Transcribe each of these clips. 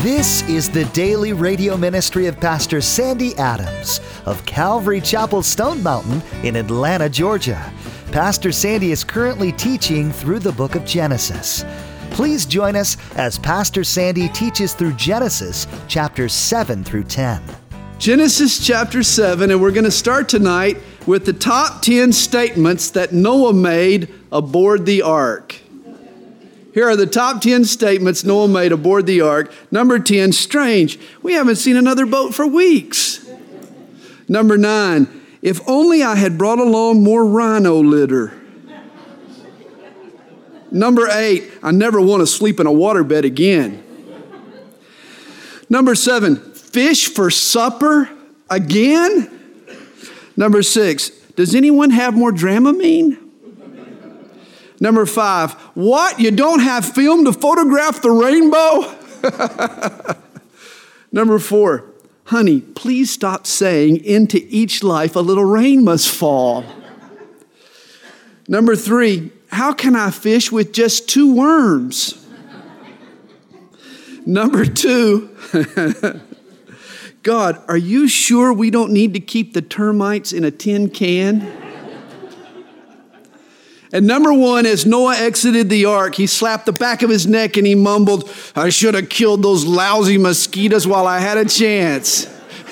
This is the daily radio ministry of Pastor Sandy Adams of Calvary Chapel Stone Mountain in Atlanta, Georgia. Pastor Sandy is currently teaching through the book of Genesis. Please join us as Pastor Sandy teaches through Genesis chapters 7 through 10. Genesis chapter 7, and we're going to start tonight with the top 10 statements that Noah made aboard the ark. Here are the top 10 statements Noah made aboard the ark. Number 10, strange. We haven't seen another boat for weeks. Number 9, if only I had brought along more rhino litter. Number 8, I never want to sleep in a waterbed again. Number 7, fish for supper again? Number 6, does anyone have more Dramamine? Number 5, what? You don't have film to photograph the rainbow? Number 4, honey, please stop saying into each life a little rain must fall. Number 3, how can I fish with just 2 worms? Number 2, God, are you sure we don't need to keep the termites in a tin can? And number 1, as Noah exited the ark, he slapped the back of his neck and he mumbled, I should have killed those lousy mosquitoes while I had a chance.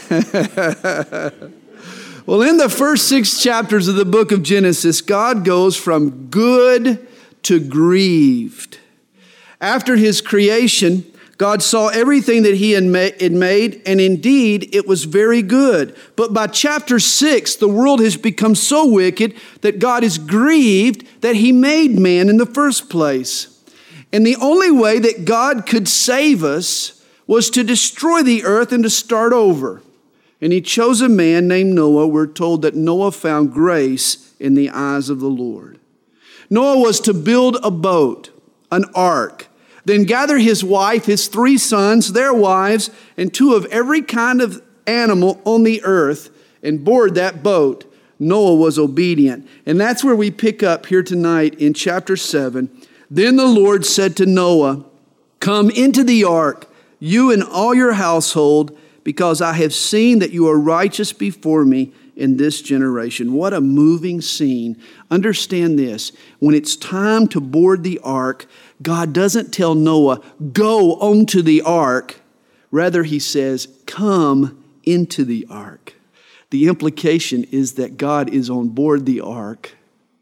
Well, in the first 6 chapters of the book of Genesis, God goes from good to grieved. After his creation, God saw everything that he had made, and indeed, it was very good. But by chapter 6, the world has become so wicked that God is grieved that he made man in the first place. And the only way that God could save us was to destroy the earth and to start over. And he chose a man named Noah. We're told that Noah found grace in the eyes of the Lord. Noah was to build a boat, an ark, then gather his wife, his 3 sons, their wives, and 2 of every kind of animal on the earth, and board that boat. Noah was obedient. And that's where we pick up here tonight in chapter 7. Then the Lord said to Noah, come into the ark, you and all your household, because I have seen that you are righteous before me in this generation. What a moving scene. Understand this. When it's time to board the ark, God doesn't tell Noah, go onto the ark. Rather, he says, come into the ark. The implication is that God is on board the ark,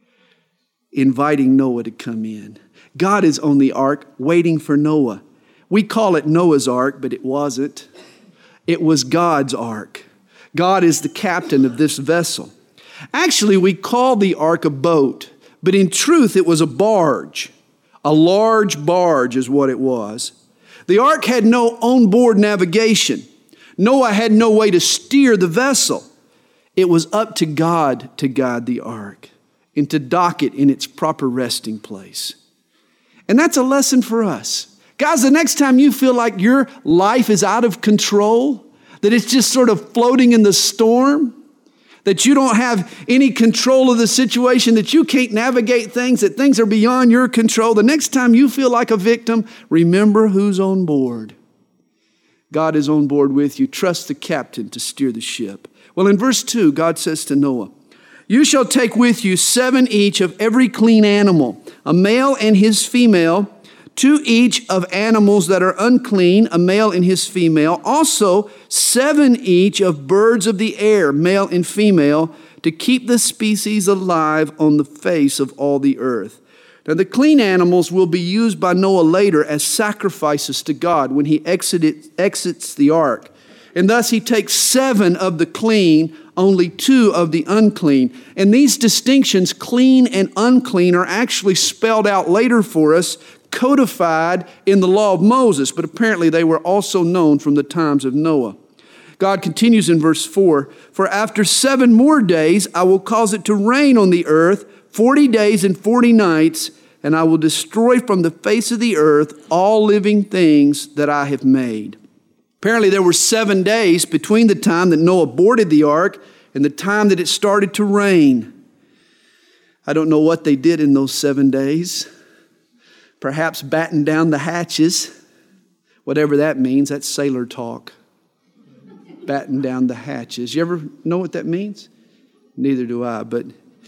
inviting Noah to come in. God is on the ark, waiting for Noah. We call it Noah's ark, but it wasn't. It was God's ark. God is the captain of this vessel. Actually, we call the ark a boat, but in truth, it was a barge. A large barge is what it was. The ark had no onboard navigation. Noah had no way to steer the vessel. It was up to God to guide the ark and to dock it in its proper resting place. And that's a lesson for us. Guys, the next time you feel like your life is out of control, that it's just sort of floating in the storm, that you don't have any control of the situation, that you can't navigate things, that things are beyond your control. The next time you feel like a victim, remember who's on board. God is on board with you. Trust the captain to steer the ship. Well, in verse 2, God says to Noah, you shall take with you 7 each of every clean animal, a male and his female, 2 each of animals that are unclean, a male and his female. Also 7 each of birds of the air, male and female, to keep the species alive on the face of all the earth. Now the clean animals will be used by Noah later as sacrifices to God when he exits the ark. And thus he takes 7 of the clean, only 2 of the unclean. And these distinctions, clean and unclean, are actually spelled out later for us, codified in the law of Moses, but apparently they were also known from the times of Noah. God continues in verse 4, for after 7 more days I will cause it to rain on the earth 40 days and 40 nights, and I will destroy from the face of the earth all living things that I have made. Apparently there were 7 days between the time that Noah boarded the ark and the time that it started to rain. I don't know what they did in those 7 days. Perhaps batten down the hatches. Whatever that means, that's sailor talk. Batten down the hatches. You ever know what that means? Neither do I, but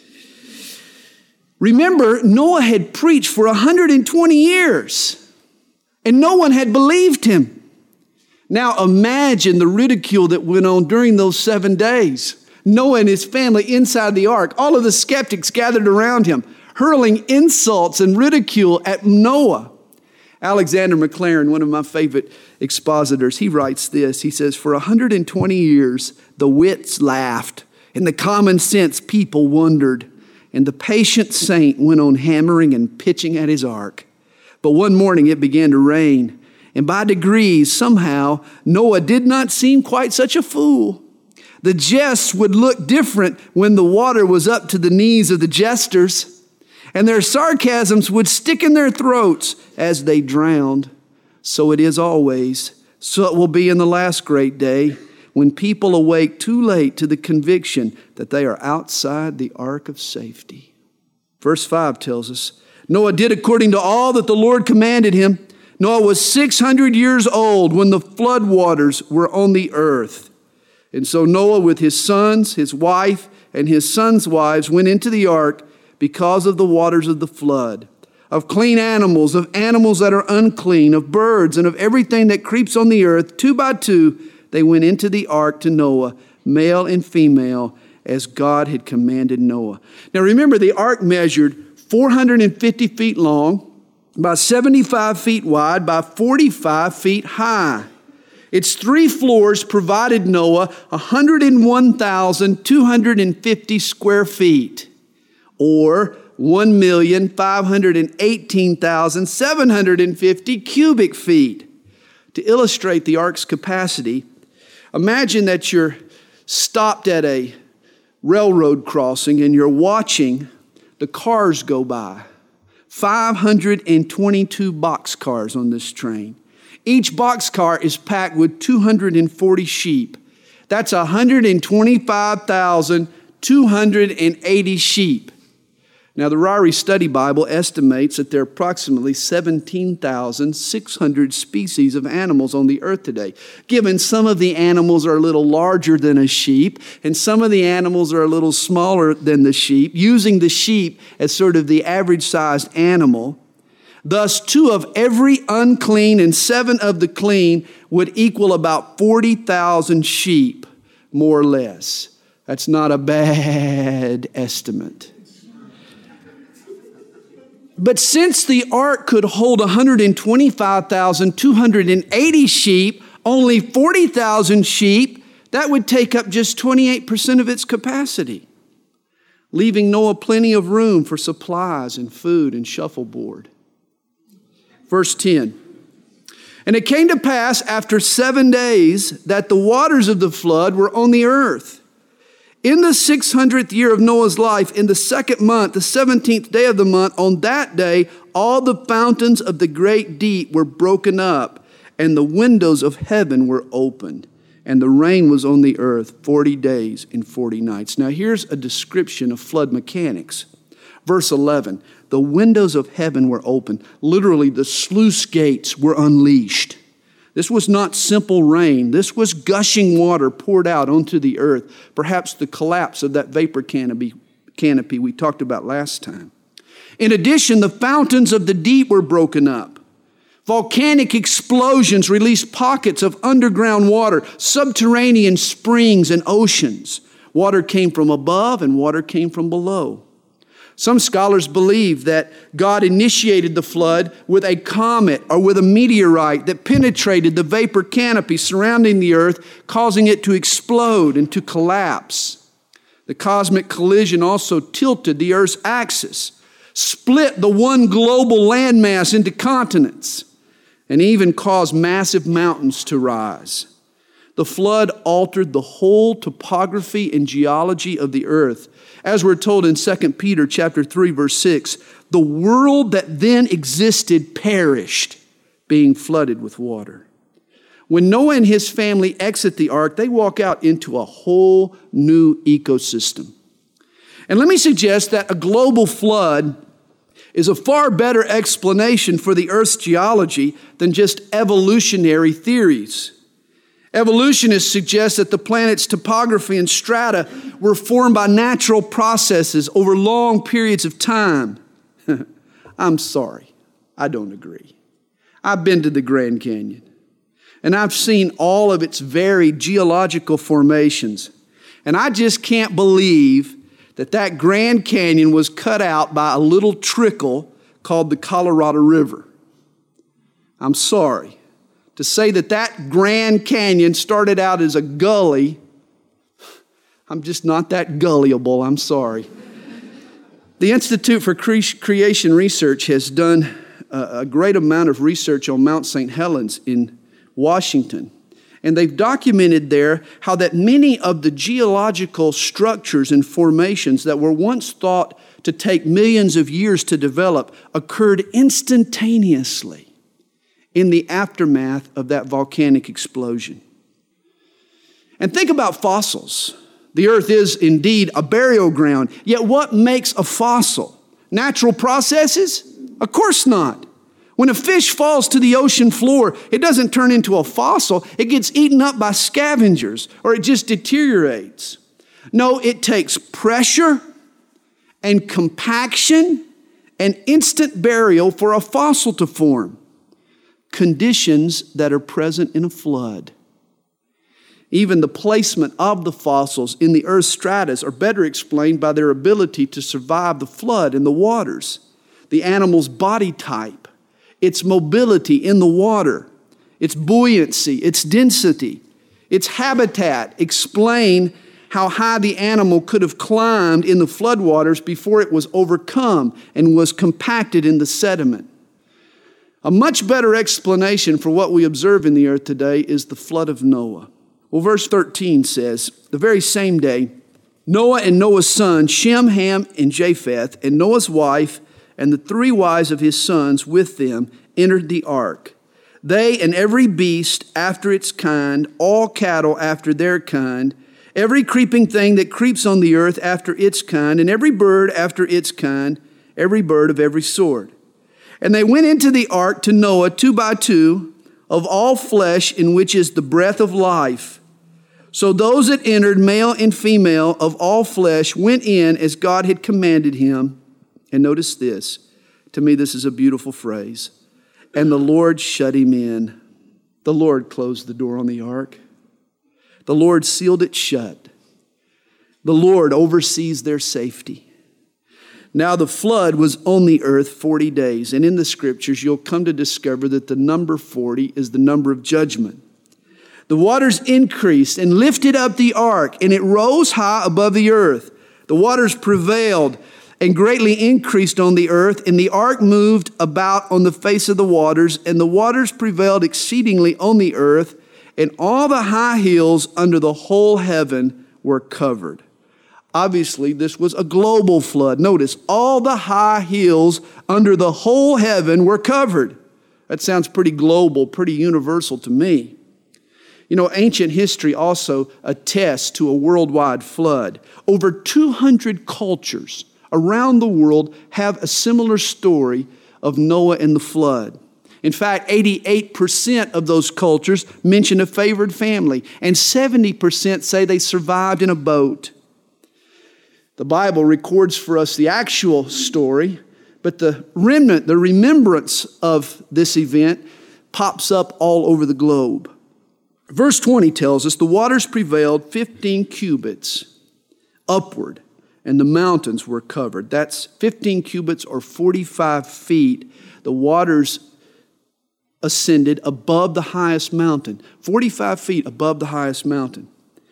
remember, Noah had preached for 120 years, and no one had believed him. Now imagine the ridicule that went on during those 7 days. Noah and his family inside the ark, all of the skeptics gathered around him, hurling insults and ridicule at Noah. Alexander Maclaren, one of my favorite expositors, he writes this. He says, for 120 years, the wits laughed, and the common sense people wondered, and the patient saint went on hammering and pitching at his ark. But one morning it began to rain, and by degrees, somehow, Noah did not seem quite such a fool. The jests would look different when the water was up to the knees of the jesters, and their sarcasms would stick in their throats as they drowned. So it is always. So it will be in the last great day when people awake too late to the conviction that they are outside the ark of safety. Verse 5 tells us, Noah did according to all that the Lord commanded him. Noah was 600 years old when the flood waters were on the earth. And so Noah with his sons, his wife, and his sons' wives went into the ark because of the waters of the flood, of clean animals, of animals that are unclean, of birds, and of everything that creeps on the earth. 2 by 2, they went into the ark to Noah, male and female, as God had commanded Noah. Now remember, the ark measured 450 feet long, by 75 feet wide, by 45 feet high. Its 3 floors provided Noah 101,250 square feet, or 1,518,750 cubic feet. To illustrate the ark's capacity, imagine that you're stopped at a railroad crossing and you're watching the cars go by. 522 boxcars on this train. Each boxcar is packed with 240 sheep. That's 125,280 sheep. Now, the Ryrie Study Bible estimates that there are approximately 17,600 species of animals on the earth today. Given some of the animals are a little larger than a sheep, and some of the animals are a little smaller than the sheep, using the sheep as sort of the average-sized animal, thus 2 of every unclean and 7 of the clean would equal about 40,000 sheep, more or less. That's not a bad estimate. But since the ark could hold 125,280 sheep, only 40,000 sheep, that would take up just 28% of its capacity, leaving Noah plenty of room for supplies and food and shuffleboard. Verse 10, and it came to pass after 7 days that the waters of the flood were on the earth. In the 600th year of Noah's life, in the 2nd month, the 17th day of the month, on that day, all the fountains of the great deep were broken up, and the windows of heaven were opened, and the rain was on the earth 40 days and 40 nights. Now here's a description of flood mechanics. Verse 11, the windows of heaven were opened. Literally, the sluice gates were unleashed. This was not simple rain. This was gushing water poured out onto the earth, perhaps the collapse of that vapor canopy we talked about last time. In addition, the fountains of the deep were broken up. Volcanic explosions released pockets of underground water, subterranean springs and oceans. Water came from above and water came from below. Some scholars believe that God initiated the flood with a comet or with a meteorite that penetrated the vapor canopy surrounding the earth, causing it to explode and to collapse. The cosmic collision also tilted the earth's axis, split the one global landmass into continents, and even caused massive mountains to rise. The flood altered the whole topography and geology of the earth. As we're told in 2 Peter chapter 3, verse 6, the world that then existed perished, being flooded with water. When Noah and his family exit the ark, they walk out into a whole new ecosystem. And let me suggest that a global flood is a far better explanation for the Earth's geology than just evolutionary theories. Evolutionists suggest that the planet's topography and strata were formed by natural processes over long periods of time. I'm sorry, I don't agree. I've been to the Grand Canyon, and I've seen all of its varied geological formations, and I just can't believe that Grand Canyon was cut out by a little trickle called the Colorado River. I'm sorry. To say that Grand Canyon started out as a gully, I'm just not that gullible, I'm sorry. The Institute for Creation Research has done a great amount of research on Mount St. Helens in Washington. And they've documented there how that many of the geological structures and formations that were once thought to take millions of years to develop occurred instantaneously in the aftermath of that volcanic explosion. And think about fossils. The earth is indeed a burial ground. Yet what makes a fossil? Natural processes? Of course not. When a fish falls to the ocean floor, it doesn't turn into a fossil. It gets eaten up by scavengers, or it just deteriorates. No, it takes pressure and compaction and instant burial for a fossil to form. Conditions that are present in a flood. Even the placement of the fossils in the Earth's stratus are better explained by their ability to survive the flood in the waters. The animal's body type, its mobility in the water, its buoyancy, its density, its habitat explain how high the animal could have climbed in the floodwaters before it was overcome and was compacted in the sediment. A much better explanation for what we observe in the earth today is the flood of Noah. Well, verse 13 says, the very same day, Noah and Noah's sons, Shem, Ham, and Japheth, and Noah's wife, and the 3 wives of his sons with them entered the ark. They and every beast after its kind, all cattle after their kind, every creeping thing that creeps on the earth after its kind, and every bird after its kind, every bird of every sort. And they went into the ark to Noah 2 by 2, of all flesh in which is the breath of life. So those that entered, male and female, of all flesh, went in as God had commanded him. And notice this. To me, this is a beautiful phrase. And the Lord shut him in. The Lord closed the door on the ark. The Lord sealed it shut. The Lord oversees their safety. Now the flood was on the earth 40 days. And in the scriptures, you'll come to discover that the number 40 is the number of judgment. The waters increased and lifted up the ark, and it rose high above the earth. The waters prevailed and greatly increased on the earth, and the ark moved about on the face of the waters, and the waters prevailed exceedingly on the earth, and all the high hills under the whole heaven were covered. Obviously, this was a global flood. Notice, all the high hills under the whole heaven were covered. That sounds pretty global, pretty universal to me. You know, ancient history also attests to a worldwide flood. Over 200 cultures around the world have a similar story of Noah and the flood. In fact, 88% of those cultures mention a favored family, and 70% say they survived in a boat. The Bible records for us the actual story, but the remembrance of this event pops up all over the globe. Verse 20 tells us the waters prevailed 15 cubits upward, and the mountains were covered. That's 15 cubits or 45 feet. The waters ascended above the highest mountain, 45 feet above the highest mountain.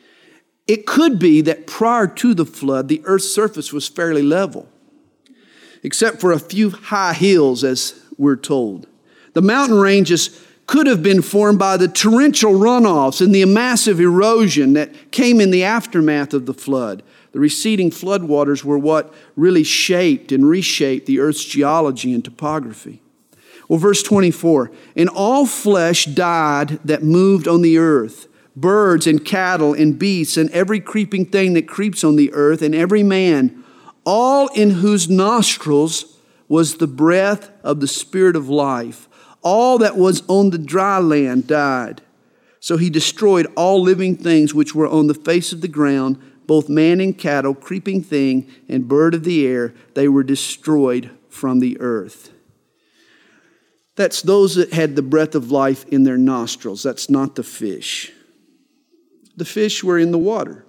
It could be that prior to the flood, the earth's surface was fairly level, except for a few high hills, as we're told. The mountain ranges could have been formed by the torrential runoffs and the massive erosion that came in the aftermath of the flood. The receding floodwaters were what really shaped and reshaped the earth's geology and topography. Well, verse 24, and all flesh died that moved on the earth, birds and cattle and beasts and every creeping thing that creeps on the earth, and every man, all in whose nostrils was the breath of the Spirit of life. All that was on the dry land died. So he destroyed all living things which were on the face of the ground, both man and cattle, creeping thing, and bird of the air. They were destroyed from the earth. That's those that had the breath of life in their nostrils. That's not the fish. The fish were in the water.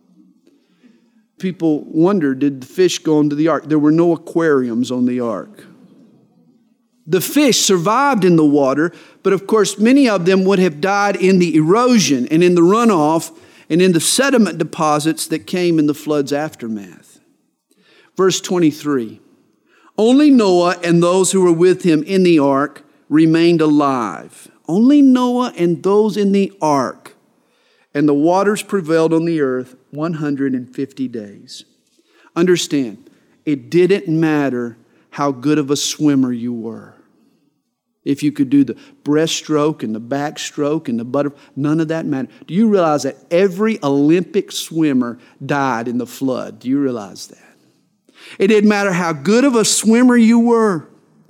People wonder, did the fish go into the ark? There were no aquariums on the ark. The fish survived in the water, but of course many of them would have died in the erosion and in the runoff and in the sediment deposits that came in the flood's aftermath. Verse 23, only Noah and those who were with him in the ark remained alive. Only Noah and those in the ark. And the waters prevailed on the earth 150 days. Understand, it didn't matter how good of a swimmer you were. If you could do the breaststroke and the backstroke and the butterfly, none of that mattered. Do you realize that every Olympic swimmer died in the flood? Do you realize that? It didn't matter how good of a swimmer you were.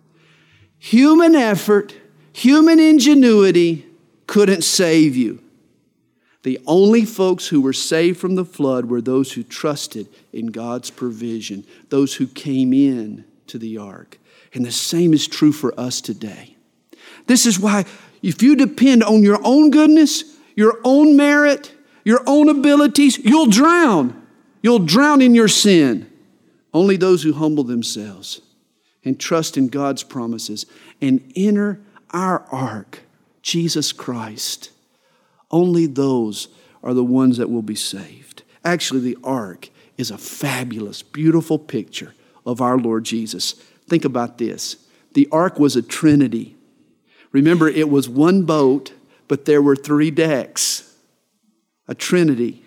Human effort, human ingenuity couldn't save you. The only folks who were saved from the flood were those who trusted in God's provision, those who came in to the ark. And the same is true for us today. This is why if you depend on your own goodness, your own merit, your own abilities, you'll drown. You'll drown in your sin. Only those who humble themselves and trust in God's promises and enter our ark, Jesus Christ, only those are the ones that will be saved. Actually, the ark is a fabulous, beautiful picture of our Lord Jesus. Think about this. The ark was a trinity. Remember, it was one boat, but there were 3 decks. A trinity.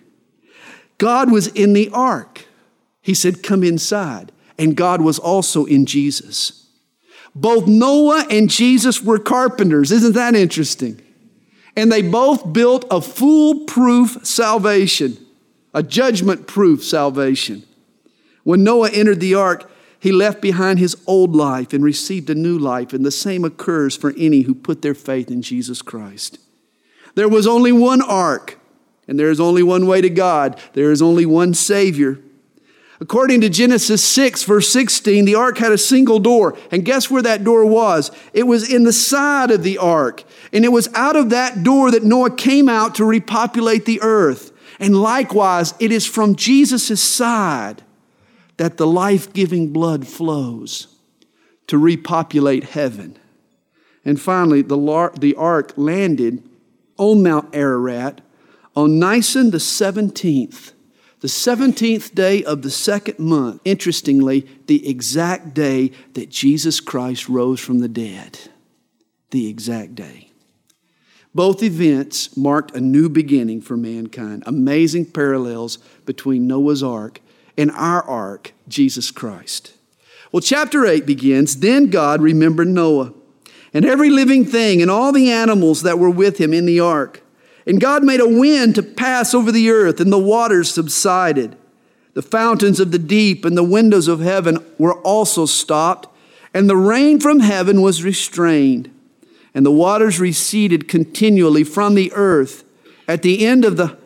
God was in the ark. He said, come inside. And God was also in Jesus. Both Noah and Jesus were carpenters. Isn't that interesting? And they both built a foolproof salvation, a judgment-proof salvation. When Noah entered the ark, he left behind his old life and received a new life, and the same occurs for any who put their faith in Jesus Christ. There was only one ark, and there is only one way to God. There is only one Savior. According to Genesis 6, verse 16, the ark had a single door. And guess where that door was? It was in the side of the ark. And it was out of that door that Noah came out to repopulate the earth. And likewise, it is from Jesus' side that the life-giving blood flows to repopulate heaven. And finally, the ark landed on Mount Ararat on Nisan the 17th. The 17th day of the 2nd month, interestingly, the exact day that Jesus Christ rose from the dead. The exact day. Both events marked a new beginning for mankind. Amazing parallels between Noah's ark and our ark, Jesus Christ. Well, chapter 8 begins, then God remembered Noah and every living thing and all the animals that were with him in the ark. And God made a wind to pass over the earth, and the waters subsided. The fountains of the deep and the windows of heaven were also stopped, and the rain from heaven was restrained. And the waters receded continually from the earth. At the end of the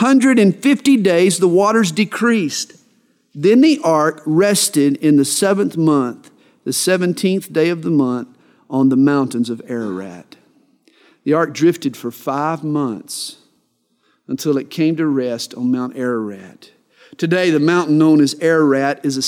150 days, the waters decreased. Then the ark rested in the 7th month, the 17th day of the month, on the mountains of Ararat. The ark drifted for 5 months until it came to rest on Mount Ararat. Today, the mountain known as Ararat is a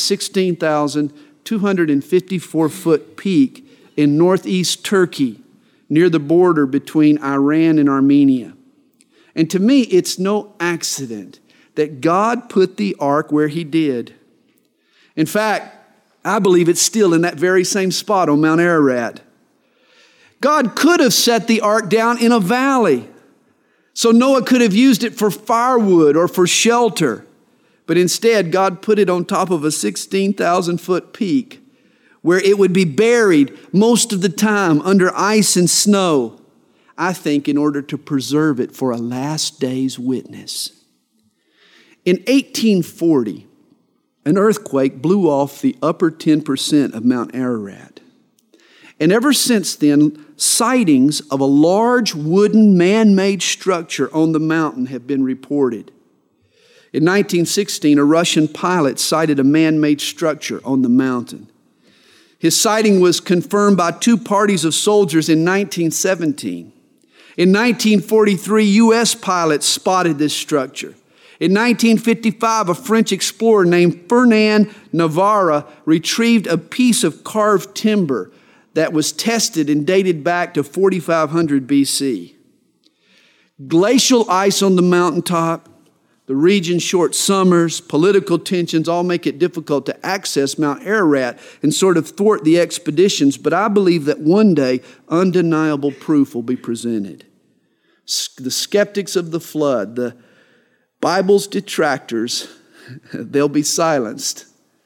16,254-foot peak in northeast Turkey, near the border between Iran and Armenia. And to me, it's no accident that God put the ark where he did. In fact, I believe it's still in that very same spot on Mount Ararat. God could have set the ark down in a valley, so Noah could have used it for firewood or for shelter. But instead, God put it on top of a 16,000-foot peak where it would be buried most of the time under ice and snow, I think in order to preserve it for a last day's witness. In 1840, an earthquake blew off the upper 10% of Mount Ararat. And ever since then, sightings of a large wooden man-made structure on the mountain have been reported. In 1916, a Russian pilot sighted a man-made structure on the mountain. His sighting was confirmed by two parties of soldiers in 1917. In 1943, U.S. pilots spotted this structure. In 1955, a French explorer named Fernand Navarre retrieved a piece of carved timber that was tested and dated back to 4500 BC. Glacial ice on the mountaintop, the region's short summers, political tensions all make it difficult to access Mount Ararat and sort of thwart the expeditions, but I believe that one day undeniable proof will be presented. The skeptics of the flood, the Bible's detractors, they'll be silenced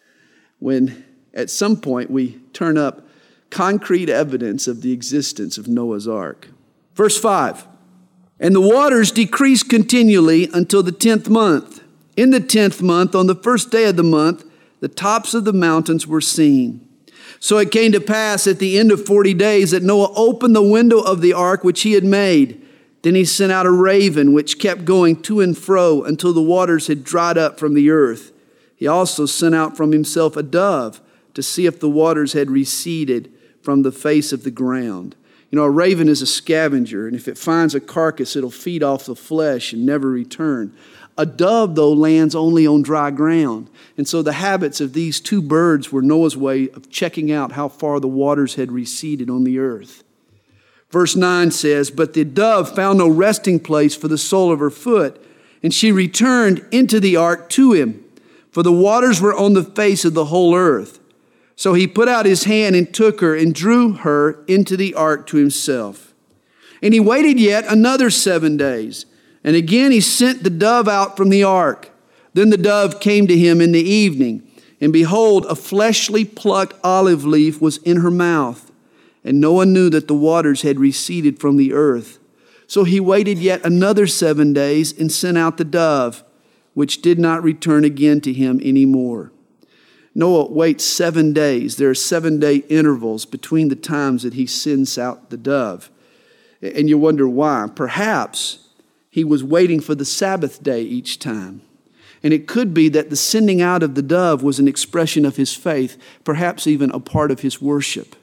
when at some point we turn up concrete evidence of the existence of Noah's Ark. Verse 5, and the waters decreased continually until the 10th month. In the 10th month, on the first day of the month, the tops of the mountains were seen. So it came to pass at the end of 40 days that Noah opened the window of the ark which he had made. Then he sent out a raven which kept going to and fro until the waters had dried up from the earth. He also sent out from himself a dove to see if the waters had receded from the face of the ground. You know, a raven is a scavenger, and if it finds a carcass, it'll feed off the flesh and never return. A dove, though, lands only on dry ground. And so the habits of these two birds were Noah's way of checking out how far the waters had receded on the earth. Verse 9 says, but the dove found no resting place for the sole of her foot, and she returned into the ark to him, for the waters were on the face of the whole earth. So he put out his hand and took her and drew her into the ark to himself. And he waited yet another 7 days, and again he sent the dove out from the ark. Then the dove came to him in the evening, and behold, a fleshly plucked olive leaf was in her mouth. And Noah knew that the waters had receded from the earth. So he waited yet another 7 days and sent out the dove, which did not return again to him any more. Noah waits 7 days. There are 7-day intervals between the times that he sends out the dove. And you wonder why. Perhaps he was waiting for the Sabbath day each time. And it could be that the sending out of the dove was an expression of his faith, perhaps even a part of his worship.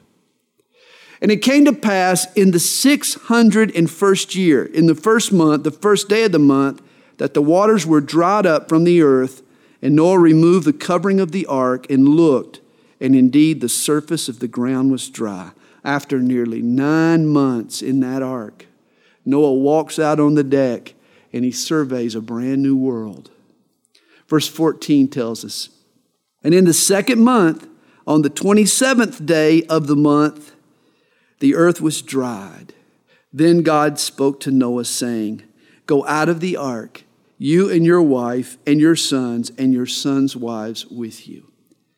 And it came to pass in the 601st year, in the first month, the first day of the month, that the waters were dried up from the earth, and Noah removed the covering of the ark and looked, and indeed the surface of the ground was dry. After nearly 9 months in that ark, Noah walks out on the deck, and he surveys a brand new world. Verse 14 tells us, and in the second month, on the 27th day of the month, the earth was dried. Then God spoke to Noah, saying, go out of the ark, you and your wife and your sons' wives with you.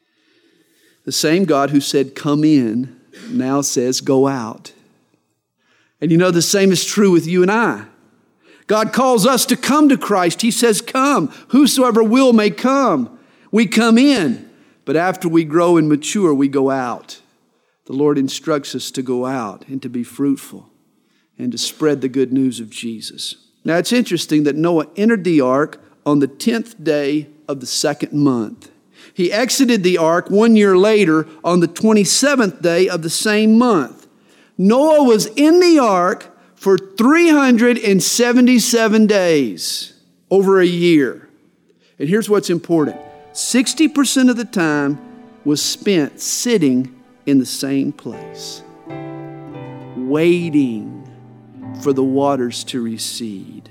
The same God who said, come in, now says, go out. And you know, the same is true with you and I. God calls us to come to Christ. He says, come, whosoever will may come. We come in, but after we grow and mature, we go out. The Lord instructs us to go out and to be fruitful and to spread the good news of Jesus. Now, it's interesting that Noah entered the ark on the 10th day of the second month. He exited the ark 1 year later on the 27th day of the same month. Noah was in the ark for 377 days, over a year. And here's what's important. 60% of the time was spent sitting in the same place, waiting for the waters to recede.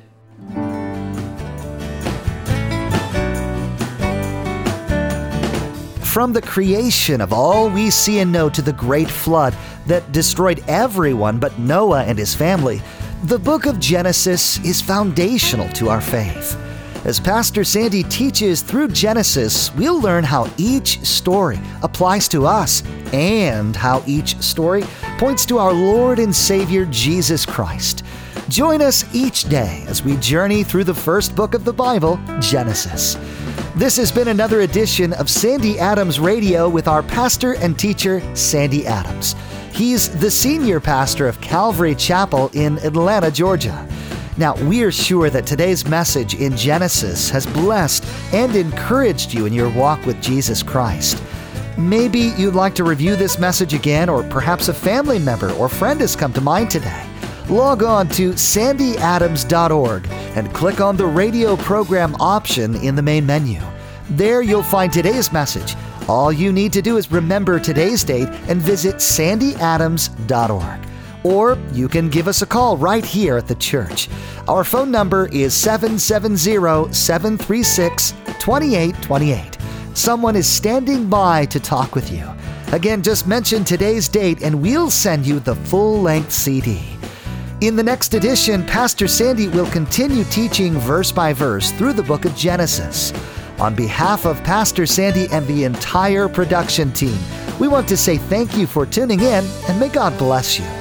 From the creation of all we see and know to the great flood that destroyed everyone but Noah and his family, the book of Genesis is foundational to our faith. As Pastor Sandy teaches through Genesis, we'll learn how each story applies to us and how each story points to our Lord and Savior Jesus Christ. Join us each day as we journey through the first book of the Bible, Genesis. This has been another edition of Sandy Adams Radio with our pastor and teacher, Sandy Adams. He's the senior pastor of Calvary Chapel in Atlanta, Georgia. Now, we're sure that today's message in Genesis has blessed and encouraged you in your walk with Jesus Christ. Maybe you'd like to review this message again, or perhaps a family member or friend has come to mind today. Log on to sandyadams.org and click on the radio program option in the main menu. There you'll find today's message. All you need to do is remember today's date and visit sandyadams.org. Or you can give us a call right here at the church. Our phone number is 770-736-2828. Someone is standing by to talk with you. Again, just mention today's date and we'll send you the full-length CD. In the next edition, Pastor Sandy will continue teaching verse by verse through the book of Genesis. On behalf of Pastor Sandy and the entire production team, we want to say thank you for tuning in, and may God bless you.